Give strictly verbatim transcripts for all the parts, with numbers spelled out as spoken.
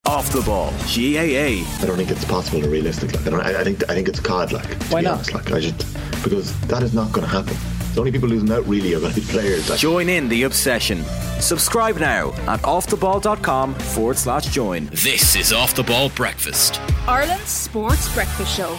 Off the Ball, G A A. I don't think it's possible or realistic. Like, I, don't, I, I think I think it's cod. Like, to Why be not? honest, like, I just because that is not going to happen. The only people losing out really are going to be players. Like. Join in the obsession. Subscribe now at offtheball.com forward slash join. This is Off the Ball Breakfast, Ireland's sports breakfast show.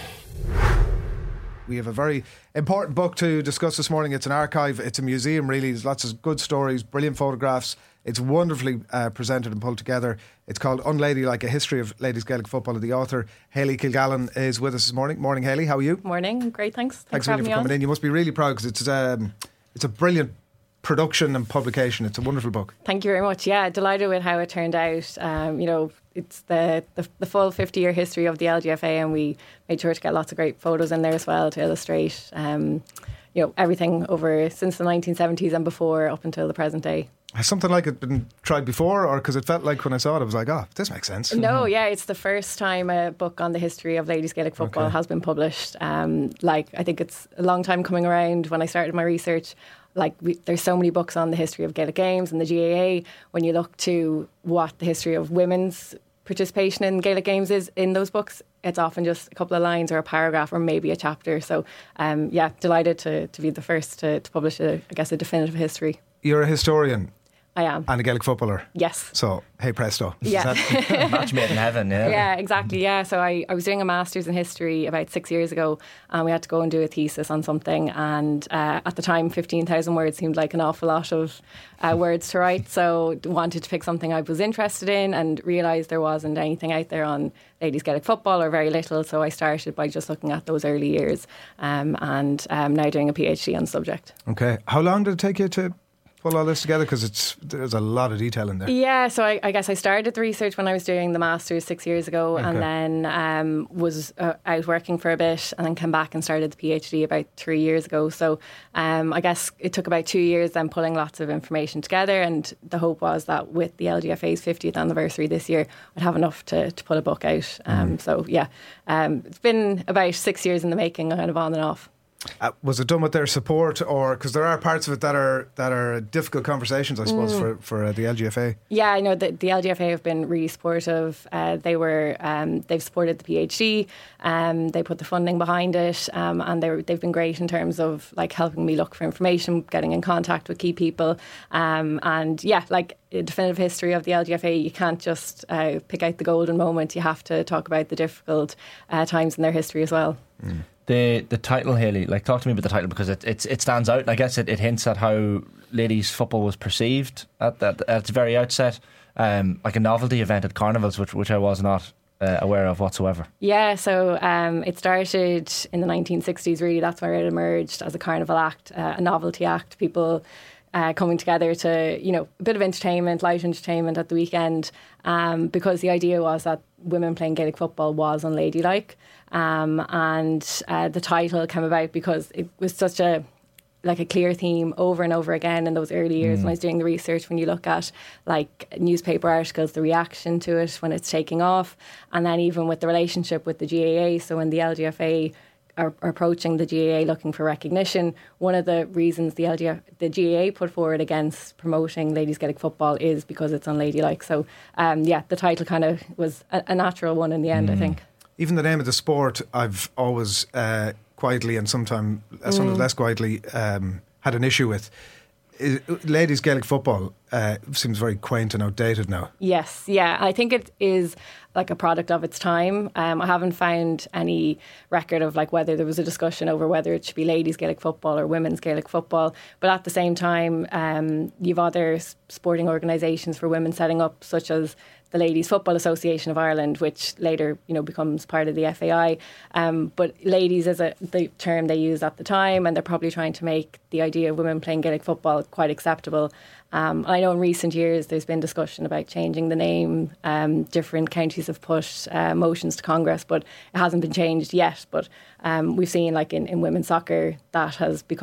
We have a very important book to discuss this morning. It's an archive, it's a museum really. There's lots of good stories, brilliant photographs. It's wonderfully uh, presented and pulled together. It's called Unladylike, A History of Ladies Gaelic Football. And the author, Hayley Kilgallen, is with us this morning. Morning, Hayley, how are you? Morning, great, thanks. Thanks, Thanks for really having for me coming on. in. You must be really proud because it's, um, it's a brilliant production and publication. It's a wonderful book. Thank you very much. Yeah, delighted with how it turned out. Um, you know, it's the, the the full fifty year history of the L G F A, and we made sure to get lots of great photos in there as well to illustrate, um, you know, everything over since the nineteen seventies and before up until the present day. Has something like it been tried before, or because it felt like when I saw it, I was like, oh, this makes sense? No, yeah, it's the first time a book on the history of ladies Gaelic football Okay. has been published. Um, like, I think it's a long time coming around. When I started my research, like, we, there's so many books on the history of Gaelic games and the G A A. When you look to what the history of women's participation in Gaelic games is in those books, it's often just a couple of lines or a paragraph or maybe a chapter. So, um, yeah, delighted to, to be the first to, to publish, a, I guess, a definitive history. You're a historian I am. and a Gaelic footballer. Yes. So, hey presto. Is Yeah. that- Match made in heaven, yeah. Yeah, exactly. Yeah. So I, I was doing a master's in history about six years ago, and we had to go and do a thesis on something. And uh, at the time, fifteen thousand words seemed like an awful lot of uh, words to write. So wanted to pick something I was interested in, and realised there wasn't anything out there on ladies Gaelic football, or very little. So I started by just looking at those early years, um, and um, now doing a PhD on the subject. Okay. How long did it take you to pull all this together? Because it's there's a lot of detail in there. Yeah, so I, I guess I started the research when I was doing the master's six years ago, Okay. and then um, was uh, out working for a bit, and then came back and started the PhD about three years ago. So um, I guess it took about two years then pulling lots of information together, and the hope was that with the L G F A's fiftieth anniversary this year, I'd have enough to, to put a book out. Um, So yeah, um, it's been about six years in the making, kind of on and off. Uh, was it done with their support, or because there are parts of it that are that are difficult conversations, I suppose, Mm. for for uh, the L G F A? Yeah, I know that the L G F A have been really supportive. Uh, they were, um, they've supported the PhD. Um, they put the funding behind it, um, and they they've been great in terms of like helping me look for information, getting in contact with key people, um, and yeah, like a definitive history of the L G F A. You can't just uh, pick out the golden moment. You have to talk about the difficult uh, times in their history as well. Mm. The the title, Hayley, like talk to me about the title, because it it's, it stands out. I guess it, it hints at how ladies football was perceived at that at its very outset, um, like a novelty event at carnivals, which which I was not uh, aware of whatsoever. Yeah, so um, it started in the nineteen sixties. Really, that's where it emerged as a carnival act, uh, a novelty act. People uh, coming together to, you know, a bit of entertainment, light entertainment at the weekend, um, because the idea was that women playing Gaelic football was unladylike. Um, and uh, the title came about because it was such a like a clear theme over and over again in those early years. Mm. When I was doing the research, when you look at like newspaper articles, the reaction to it when it's taking off, and then even with the relationship with the G A A. So when the L G F A are, are approaching the G A A looking for recognition, one of the reasons the L G F, the G A A put forward against promoting ladies Gaelic football is because it's unladylike. So um, yeah, the title kind of was a, a natural one in the end, Mm. I think. Even the name of the sport, I've always uh, quietly and sometimes uh, sometimes Mm. less quietly um, had an issue with. I- Ladies Gaelic football uh, seems very quaint and outdated now. Yes, yeah. I think it is like a product of its time. Um, I haven't found any record of like whether there was a discussion over whether it should be ladies Gaelic football or women's Gaelic football. But at the same time, um, you've other s- sporting organisations for women setting up, such as the Ladies Football Association of Ireland, which later, you know, becomes part of the F A I. Um, but ladies is a, the term they used at the time, and they're probably trying to make the idea of women playing Gaelic football quite acceptable. Um, I know in recent years there's been discussion about changing the name. Um, different counties have put uh, motions to Congress, but it hasn't been changed yet. But um, we've seen, like in, in women's soccer, that has become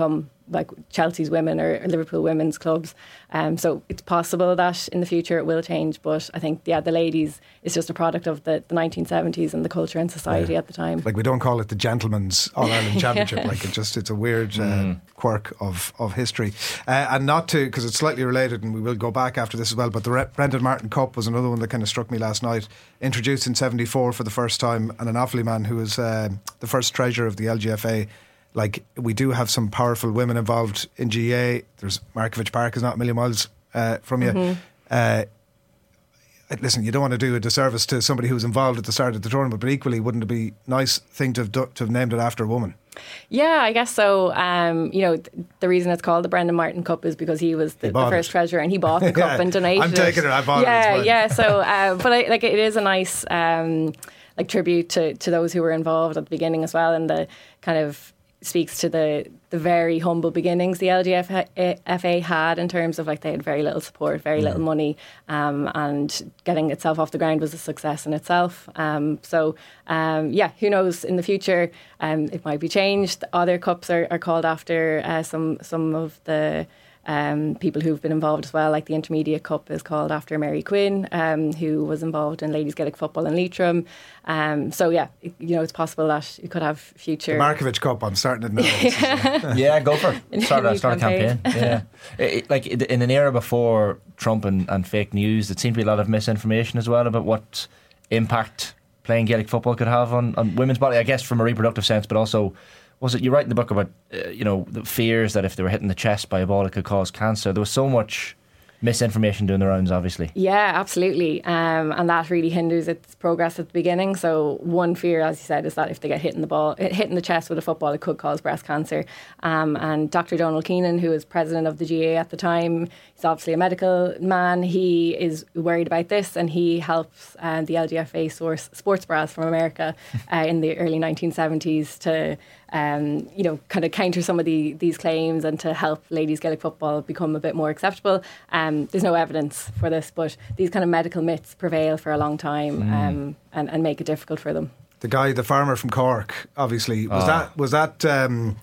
like Chelsea's women or Liverpool women's clubs. Um, so it's possible that in the future it will change, but I think yeah, the ladies is just a product of the, the nineteen seventies and the culture and society yeah. at the time. Like we don't call it the Gentlemen's All Ireland Championship. yeah. Like it just it's a weird uh, mm. quirk of of history, uh, and not to because it's slightly related, and we will go back after this as well. But the Re- Brendan Martin Cup was another one that kind of struck me last night. Introduced in seventy-four for the first time, and an Offaly man who was uh, the first treasurer of the L G F A. Like we do have some powerful women involved in G A A. There's Markievicz Park is not a million miles uh, from you. Mm-hmm. Uh, listen, you don't want to do a disservice to somebody who was involved at the start of the tournament, but equally, wouldn't it be a nice thing to have, do, to have named it after a woman? Yeah, I guess so. Um, you know, th- the reason it's called the Brendan Martin Cup is because he was the, he the first it. treasurer, and he bought the cup yeah, and donated it. I'm taking it. I bought yeah, it. Yeah, yeah. So, uh, but I, like, it is a nice um, like tribute to to those who were involved at the beginning as well, and the kind of speaks to the the very humble beginnings the L G F A had in terms of like they had very little support, very mm. little money, um, and getting itself off the ground was a success in itself. Um, so um, yeah, who knows in the future? Um, it might be changed. Other cups are, are called after uh, some some of the Um, people who've been involved as well, like the Intermediate Cup is called after Mary Quinn, um, who was involved in Ladies Gaelic Football in Leitrim. Um, so yeah, it, you know, it's possible that you could have future. The Markievicz Cup, I'm starting it now. yeah, go for it. Start, a, start a campaign. Yeah, it, it, like in an era before Trump and, and fake news, there seemed to be a lot of misinformation as well about what impact playing Gaelic football could have on, on women's body. I guess from a reproductive sense, but also. Was it you write in the book about uh, you know the fears that if they were hitting the chest by a ball it could cause cancer? There was so much misinformation doing the rounds, obviously. Yeah, absolutely, um, and that really hinders its progress at the beginning. So one fear, as you said, is that if they get hit in the ball, hit in the chest with a football, it could cause breast cancer. Um, and Doctor Donal Keenan, who was president of the G A A at the time, he's obviously a medical man. He is worried about this, and he helps uh, the L G F A source sports bras from America uh, in the early nineteen seventies to. Um, you know, kind of counter some of the, these claims and to help ladies Gaelic football become a bit more acceptable. Um, there's no evidence for this, but these kind of medical myths prevail for a long time mm. um, and, and make it difficult for them. The guy, the farmer from Cork, obviously, was oh. that was that um,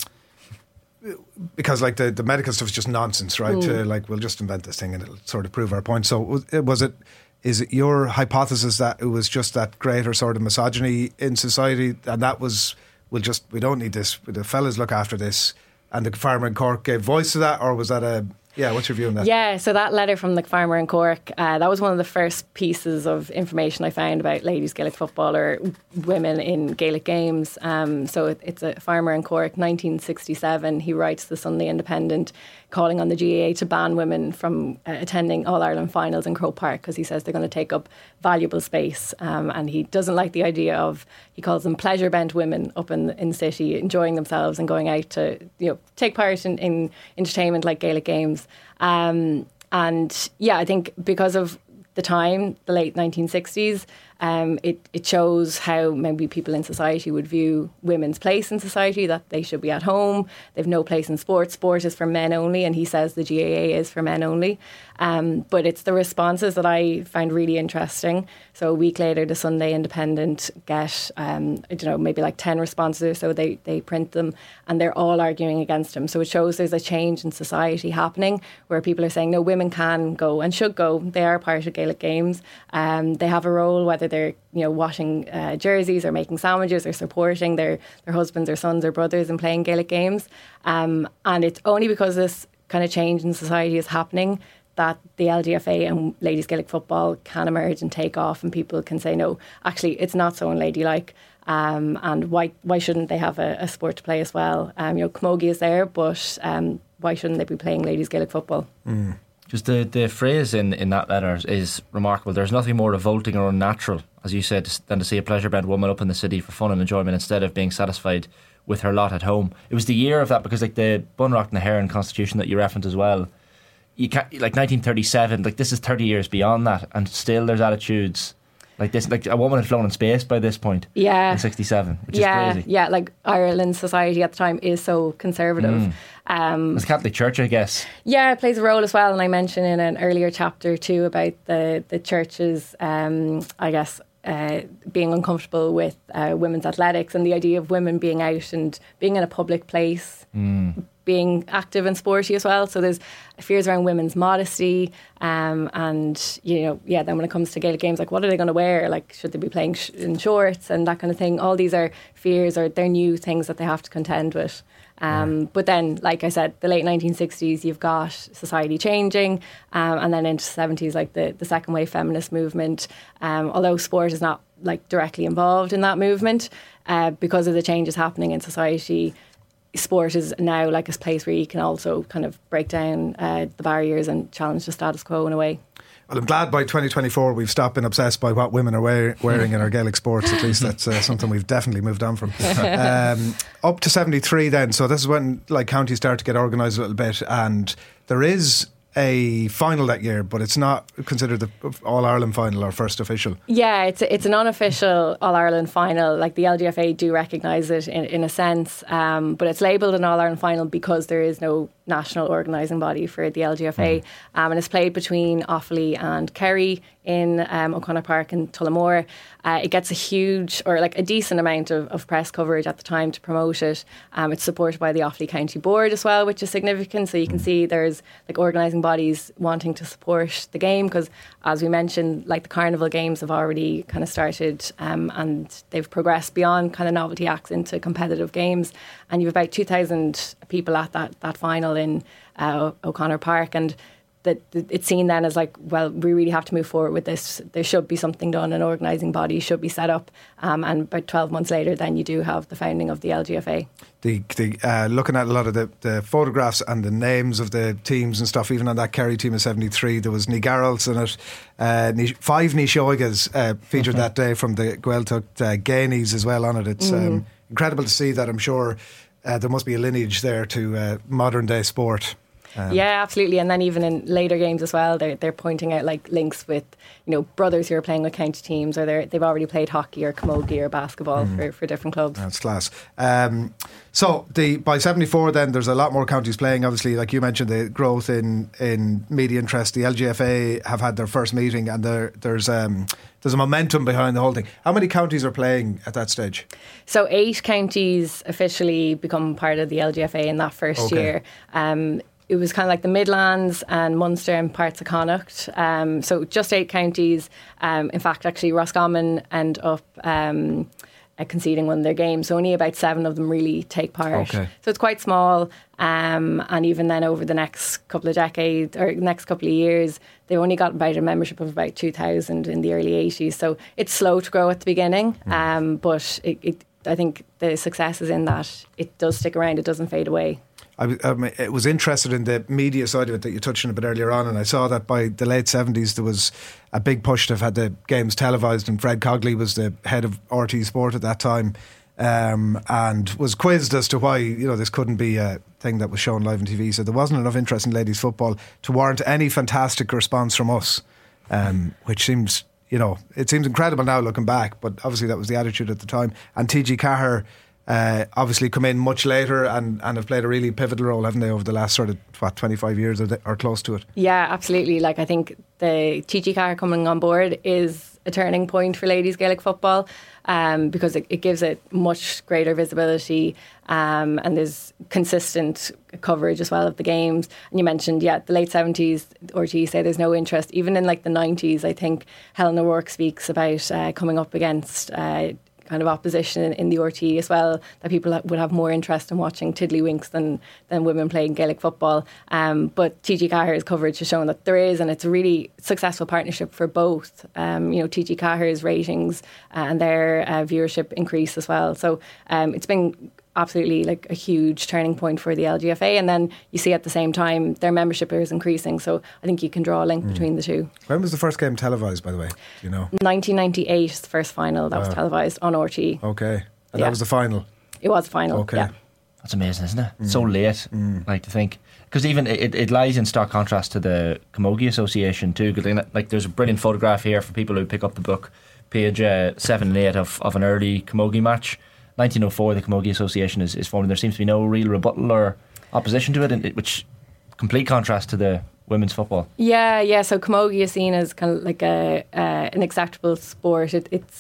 because like the, the medical stuff is just nonsense, right? Mm. To like, we'll just invent this thing and it'll sort of prove our point. So was it? Is it your hypothesis that it was just that greater sort of misogyny in society, and that was? We'll just, we don't need this. The fellas look after this. And the farmer in Cork gave voice to that, or was that a, yeah, what's your view on that? Yeah, so that letter from the farmer in Cork, uh, that was one of the first pieces of information I found about ladies Gaelic football or women in Gaelic games. Um, so it, it's a farmer in Cork, nineteen sixty-seven. He writes the Sunday Independent, calling on the G A A to ban women from uh, attending All-Ireland finals in Croke Park because he says they're going to take up valuable space, um, and he doesn't like the idea of, he calls them pleasure-bent women up in, in the city enjoying themselves and going out to, you know, take part in, in entertainment like Gaelic games. Um, and yeah, I think because of the time, the late nineteen sixties, um, it, it shows how maybe people in society would view women's place in society, that they should be at home, they've no place in sport, sport is for men only, and he says the G A A is for men only. Um, but it's the responses that I find really interesting. So a week later, the Sunday Independent get, um, I don't know, maybe like ten responses or so, they, they print them, and they're all arguing against him. So it shows there's a change in society happening where people are saying, no, women can go and should go. They are part of Gaelic games. Um, they have a role, whether they're, you know, washing uh, jerseys or making sandwiches or supporting their, their husbands or sons or brothers in playing Gaelic games. Um, and it's only because this kind of change in society is happening that the L G F A and ladies Gaelic football can emerge and take off, and people can say, no, actually it's not so unladylike, um, and why why shouldn't they have a, a sport to play as well? Um, you know, camogie is there, but um, why shouldn't they be playing ladies Gaelic football? Mm. Just the, the phrase in, in that letter is remarkable. There's nothing more revolting or unnatural, as you said, than to see a pleasure-bent woman up in the city for fun and enjoyment instead of being satisfied with her lot at home. It was the year of that, because like the Bunrock and the Heron Constitution that you referenced as well, you can't, like nineteen thirty-seven, like this is thirty years beyond that, and still there's attitudes like this. Like a woman had flown in space by this point. Yeah, in sixty-seven, which yeah, is crazy. Yeah, like Ireland's society at the time is so conservative. Mm. Um, it's Catholic Church, I guess. Yeah, it plays a role as well. And I mentioned in an earlier chapter too about the the church's, um, I guess, uh, being uncomfortable with uh, women's athletics and the idea of women being out and being in a public place. Mm. being active and sporty as well. So there's fears around women's modesty, um, and you know, yeah. Then when it comes to Gaelic games, like what are they going to wear? Like should they be playing sh- in shorts and that kind of thing? All these are fears, or they're new things that they have to contend with. Um, but then, like I said, the late nineteen sixties, you've got society changing, um, and then into the seventies, like the, the second wave feminist movement. Um, although sport is not like directly involved in that movement, uh, because of the changes happening in society, sport is now like a place where you can also kind of break down uh, the barriers and challenge the status quo in a way. Well, I'm glad by twenty twenty-four we've stopped being obsessed by what women are wear- wearing in our Gaelic sports. At least that's uh, something we've definitely moved on from. Um, up to seventy-three then, so this is when like counties start to get organised a little bit, and there is a final that year, but it's not considered the All-Ireland final or first official. Yeah, it's a, it's an unofficial All-Ireland final. Like the L G F A do recognise it in, in a sense, um, but it's labelled an All-Ireland final because there is no national organising body for the L G F A, mm. um, and it's played between Offaly and Kerry in um, O'Connor Park in Tullamore. Uh, it gets a huge, or like a decent amount of, of press coverage at the time to promote it. Um, it's supported by the Offaly County Board as well, which is significant. So you can see there's like organising bodies wanting to support the game because, as we mentioned, like the carnival games have already kind of started, um, and they've progressed beyond kind of novelty acts into competitive games. And you have about two thousand people at that, that final in uh, O'Connor Park, and that it's seen then as like, well, we really have to move forward with this. There should be something done. An organising body should be set up, um, and about twelve months later, then you do have the founding of the L G F A. The, the uh, looking at a lot of the, the photographs and the names of the teams and stuff, even on that Kerry team of seventy-three, there was Ní Garrels in it. Uh, five Nishoigas uh, featured mm-hmm. that day from the Gaeltacht uh, Gainies as well on it. It's mm-hmm. um, incredible to see that. I'm sure uh, there must be a lineage there to uh, modern day sport. Um, yeah, absolutely. And then even in later games as well, they're, they're pointing out like links with, you know, brothers who are playing with county teams, or they're, they've already played hockey or camogie or basketball mm. for, for different clubs. That's class. Um, so the by seventy-four then there's a lot more counties playing. Obviously, like you mentioned, the growth in, in media interest. The L G F A have had their first meeting, and there, there's um, there's a momentum behind the whole thing. How many counties are playing at that stage? So eight counties officially become part of the L G F A in that first okay. year. Um, It was kind of like the Midlands and Munster and parts of Connacht. Um, so just eight counties. Um, in fact, actually, Roscommon end up um, uh, conceding one of their games. So only about seven of them really take part. Okay. So it's quite small. Um, and even then, over the next couple of decades or next couple of years, they've only got about a membership of about two thousand in the early eighties. So it's slow to grow at the beginning. Mm. Um, but it, it, I think the success is in that it does stick around. It doesn't fade away. I, I was interested in the media side of it that you touched on a bit earlier on, and I saw that by the late seventies there was a big push to have had the games televised, and Fred Cogley was the head of R T Sport at that time, um, and was quizzed as to why, you know, this couldn't be a thing that was shown live on T V. So there wasn't enough interest in ladies football to warrant any fantastic response from us, um, which seems, you know, it seems incredible now looking back, but obviously that was the attitude at the time. And T G Cahir Uh, obviously come in much later and, and have played a really pivotal role, haven't they, over the last sort of what twenty-five years or, the, or close to it. Yeah, absolutely. Like I think the T G Cahir coming on board is a turning point for ladies Gaelic football, um, because it, it gives it much greater visibility, um, and there's consistent coverage as well of the games. And you mentioned, yeah, the late seventies, R T E say there's no interest. Even in like the nineties, I think Helen O'Rourke speaks about uh, coming up against Uh, kind of opposition in, in the R T E as well, that people would have more interest in watching tiddlywinks than than women playing Gaelic football. Um, but T G Cahir's coverage has shown that there is, and it's a really successful partnership for both. Um, you know, T G Cahir's ratings and their uh, viewership increase as well. So um, it's been absolutely like a huge turning point for the L G F A, and then you see at the same time their membership is increasing, so I think you can draw a link mm. between the two. When was the first game televised, by the way? Do you know? nineteen ninety-eight is the first final that wow. was televised on R T E. Okay, and yeah. that was the final? It was the final, okay. yeah. That's amazing, isn't it? Mm. So late, mm. like to think, because even it, it lies in stark contrast to the Camogie Association too. Because like there's a brilliant photograph here for people who pick up the book, page uh, seven and eight of, of an early Camogie match. nineteen oh four, the Camogie Association is, is formed, and there seems to be no real rebuttal or opposition to it, which complete contrast to the women's football. Yeah, yeah. So Camogie is seen as kind of like a uh, an acceptable sport. It, it's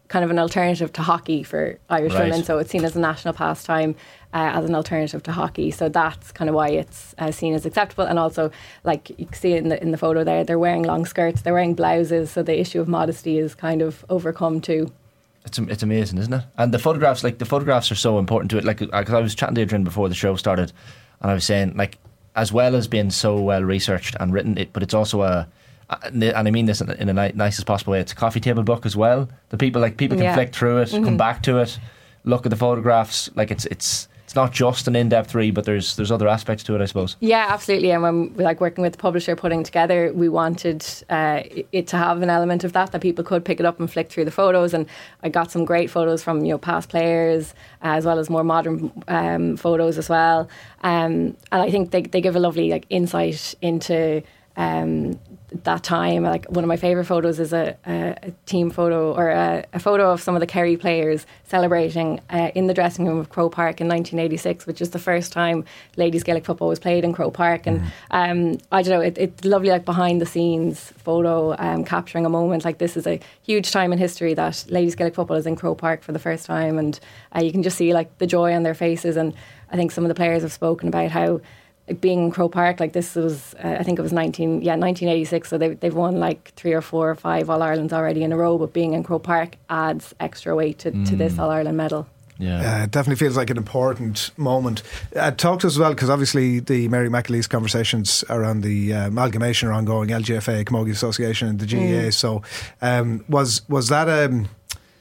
kind of an alternative to hockey for Irish Right. women. So it's seen as a national pastime uh, as an alternative to hockey. So that's kind of why it's uh, seen as acceptable. And also, like you can see in the in the photo there, they're wearing long skirts, they're wearing blouses. So the issue of modesty is kind of overcome too. It's it's amazing, isn't it? And the photographs, like the photographs, are so important to it. Like, because I was chatting to Adrian before the show started, and I was saying, like, as well as being so well researched and written, it, but it's also a, and I mean this in, in the ni- nicest possible way. It's a coffee table book as well. The people like people can Yeah. flick through it, Mm-hmm. come back to it, look at the photographs. Like it's it's it's not just an in-depth read, but there's there's other aspects to it, I suppose. Yeah, absolutely. And when we like working with the publisher, putting together, we wanted uh, it to have an element of that, that people could pick it up and flick through the photos. And I got some great photos from, you know, past players, uh, as well as more modern um, photos as well. Um, and I think they they give a lovely like insight into um, that time. Like one of my favourite photos is a, a, a team photo or a, a photo of some of the Kerry players celebrating uh, in the dressing room of Croke Park in nineteen eighty-six, which is the first time ladies Gaelic football was played in Croke Park. And um, I don't know, it, it's lovely, like behind the scenes photo, um, capturing a moment. Like this is a huge time in history that ladies Gaelic football is in Croke Park for the first time, and uh, you can just see like the joy on their faces. And I think some of the players have spoken about how, like, being in Croke Park, like this was, uh, I think it was nineteen, yeah, nineteen eighty-six. So they, they've won like three or four or five All Irelands already in a row. But being in Croke Park adds extra weight to, to this All Ireland medal. Yeah, Uh, it definitely feels like an important moment. Uh, talk to us as well, because obviously the Mary McAleese conversations around the uh, amalgamation are ongoing, L G F A, Camogie Association and the G A A. So um, was was that, um,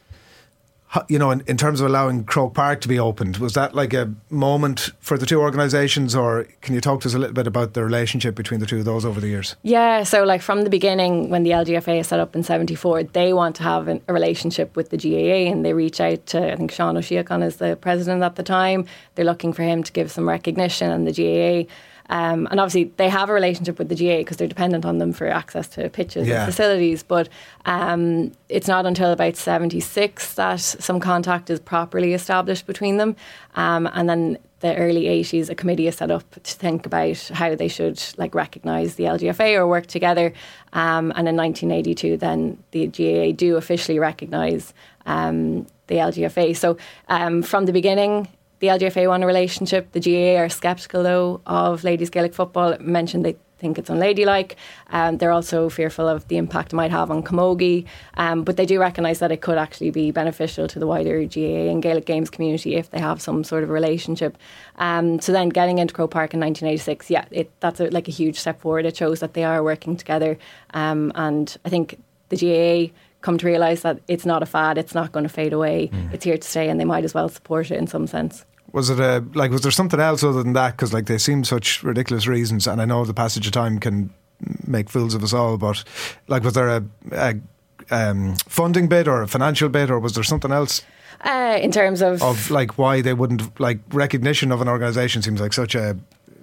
ho- you know, in, in terms of allowing Croke Park to be opened, was that like a moment for the two organisations, or can you talk to us a little bit about the relationship between the two of those over the years? Yeah, so like from the beginning, when the L G F A is set up in seventy-four, they want to have an, a relationship with the G A A, and they reach out to, I think Sean O'Sheacon is the president at the time. They're looking for him to give some recognition, and the G A A. Um, and obviously they have a relationship with the G A A because they're dependent on them for access to pitches Yeah. and facilities. But um, it's not until about seventy-six that some contact is properly established between them. Um, and then the early eighties, a committee is set up to think about how they should like recognise the L G F A or work together. Um, and in nineteen eighty-two, then the G A A do officially recognise um, the L G F A. So um, from the beginning, the L G F A want a relationship. The G A A are sceptical, though, of ladies Gaelic football. Mentioned they think it's unladylike. Um, they're also fearful of the impact it might have on camogie. Um, but they do recognise that it could actually be beneficial to the wider G A A and Gaelic Games community if they have some sort of relationship. Um, so then getting into Croke Park in nineteen eighty-six, yeah, it, that's a, like a huge step forward. It shows that they are working together. Um, and I think the G A A come to realise that it's not a fad, it's not going to fade away, mm. it's here to stay, and they might as well support it in some sense. Was it a like? Was there something else other than that? Because like they seem such ridiculous reasons, and I know the passage of time can make fools of us all. But like, was there a, a um, funding bit or a financial bit, or was there something else? Uh, in terms of of like why they wouldn't like recognition of an organisation seems like such a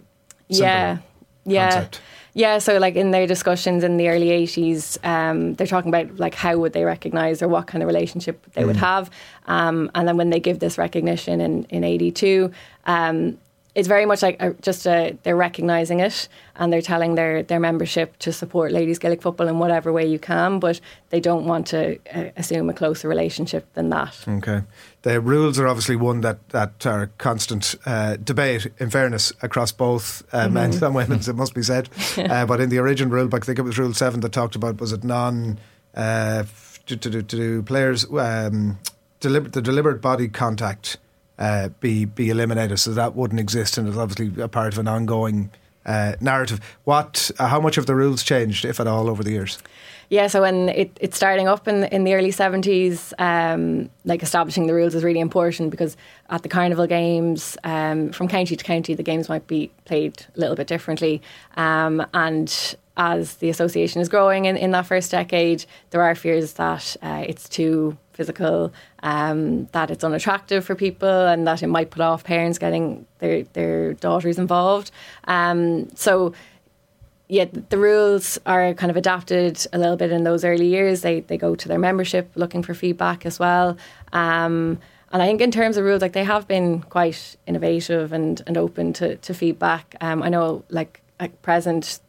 yeah yeah. concept. Yeah, so like in their discussions in the early eighties, um, they're talking about like how would they recognise or what kind of relationship they mm. would have. Um, and then when they give this recognition in, in eighty-two, um, it's very much like a, just a, they're recognising it and they're telling their, their membership to support ladies Gaelic football in whatever way you can, but they don't want to uh, assume a closer relationship than that. Okay. The rules are obviously one that, that are constant uh, debate, in fairness, across both uh, mm-hmm. men's and women's, it must be said. uh, but in the original rule book, I think it was Rule seven that talked about, was it non, uh, to, to, to do players, um, deliber- the deliberate body contact uh, be, be eliminated, so that wouldn't exist, and it's obviously a part of an ongoing uh, narrative. What, uh, how much have the rules changed, if at all, over the years? Yeah, so when it, it's starting up in in the early seventies, um, like establishing the rules is really important, because at the Carnival Games, um, from county to county, the games might be played a little bit differently. Um, and as the association is growing in, in that first decade, there are fears that uh, it's too physical, um, that it's unattractive for people, and that it might put off parents getting their, their daughters involved. Um, so... Yeah, the rules are kind of adapted a little bit in those early years. They they go to their membership looking for feedback as well. Um, and I think in terms of rules, like they have been quite innovative and, and open to, to feedback. Um, I know, like at present, there's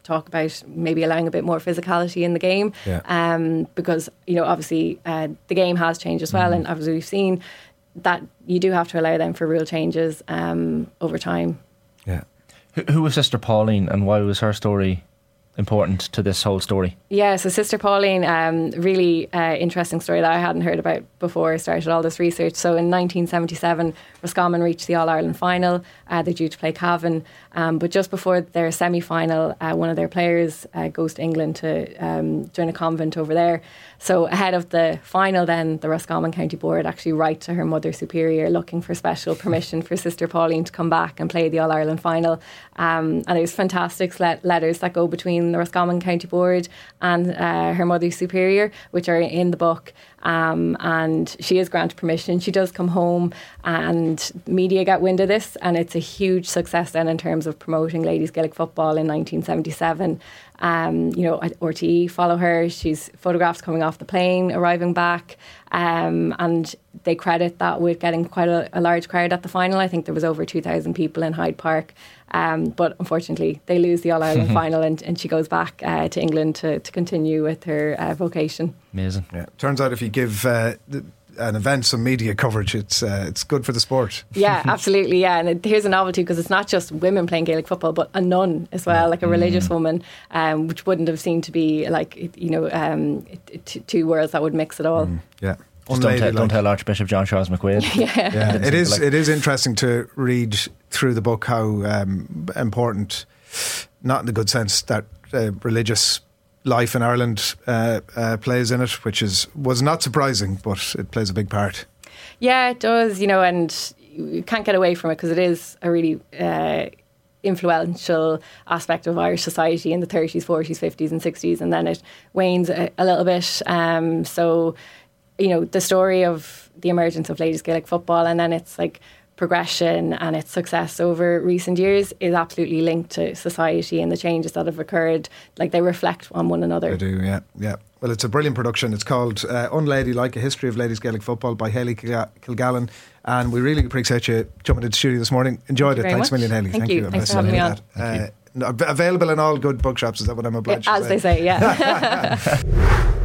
talk about maybe allowing a bit more physicality in the game. Yeah. Um, because, you know, obviously uh, the game has changed as well. Mm. And as we've seen, that you do have to allow them for real changes um, over time. Yeah. Who, who was Sister Pauline, and why was her story important to this whole story? Yeah, so Sister Pauline, um, really uh, interesting story that I hadn't heard about before I started all this research. So in nineteen seventy-seven, Roscommon reached the All-Ireland final. Uh, they're due to play Cavan. Um, but just before their semi-final, uh, one of their players uh, goes to England to um, join a convent over there. So ahead of the final then, the Roscommon County Board actually write to her Mother Superior looking for special permission for Sister Pauline to come back and play the All-Ireland final. Um, and there's fantastic le- letters that go between the Roscommon County Board and uh, her Mother Superior, which are in the book. Um, and she is granted permission. She does come home, and media get wind of this, and it's a huge success then in terms of promoting ladies Gaelic football in nineteen seventy-seven. Um, you know, R T E follow her. She's photographed coming off the plane, arriving back, um, and they credit that with getting quite a, a large crowd at the final. I think there was over two thousand people in Hyde Park. Um, but unfortunately, they lose the All-Ireland final, and, and she goes back uh, to England to, to continue with her uh, vocation. Amazing. Yeah. Turns out if you give uh, an event some media coverage, it's uh, it's good for the sport. Yeah, absolutely. Yeah, and it, here's a novelty, because it's not just women playing Gaelic football, but a nun as well, like a religious mm. woman, um, which wouldn't have seemed to be like, you know, um, t- two worlds that would mix at all. Mm. Yeah. Just don't, tell, don't tell Archbishop John Charles McQuaid. yeah, yeah. It is. Like. It is interesting to read through the book how um, important, not in the good sense, that uh, religious life in Ireland uh, uh, plays in it, which is was not surprising, but it plays a big part. Yeah, it does. You know, and you can't get away from it, because it is a really uh, influential aspect of Irish society in the thirties, forties, fifties, and sixties, and then it wanes a, a little bit. Um, so. You know, the story of the emergence of ladies Gaelic football, and then its like progression and its success over recent years is absolutely linked to society and the changes that have occurred. Like, they reflect on one another. They do, yeah, yeah. Well, it's a brilliant production. It's called uh, Unladylike, A History of Ladies Gaelic Football by Hayley Kilgallen, and we really appreciate you jumping into the studio this morning. Enjoyed Thank it. Thanks a million, Hayley. Thank, Thank you. you. Thanks for having me on. Uh, available in all good bookshops. Is that what I'm obliged yeah, to as say? As they say, yeah.